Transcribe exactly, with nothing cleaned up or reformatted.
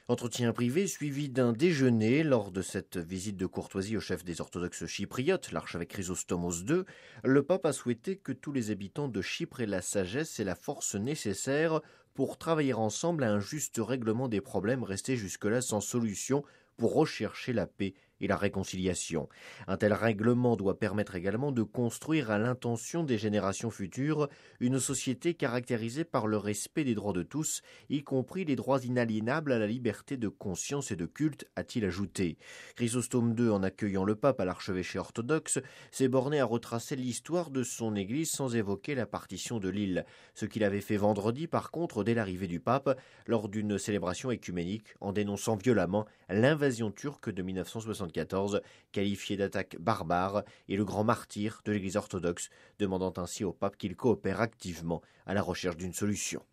Entretien privé suivi d'un déjeuner lors de cette visite de courtoisie au chef des orthodoxes chypriotes, l'archevêque Chrysostomos deux. Le pape a souhaité que tous les habitants de Chypre aient la sagesse et la force nécessaires pour travailler ensemble à un juste règlement des problèmes restés jusque-là sans solution pour rechercher la paix et la réconciliation. Un tel règlement doit permettre également de construire à l'intention des générations futures une société caractérisée par le respect des droits de tous, y compris les droits inaliénables à la liberté de conscience et de culte, a-t-il ajouté. Chrysostome deux, en accueillant le pape à l'archevêché orthodoxe, s'est borné à retracer l'histoire de son église sans évoquer la partition de l'île, ce qu'il avait fait vendredi par contre dès l'arrivée du pape, lors d'une célébration écuménique, en dénonçant violemment l'invasion turque de mille neuf cent soixante-quatorze, qualifiée d'attaque barbare, et le grand martyr de l'église orthodoxe, demandant ainsi au pape qu'il coopère activement à la recherche d'une solution.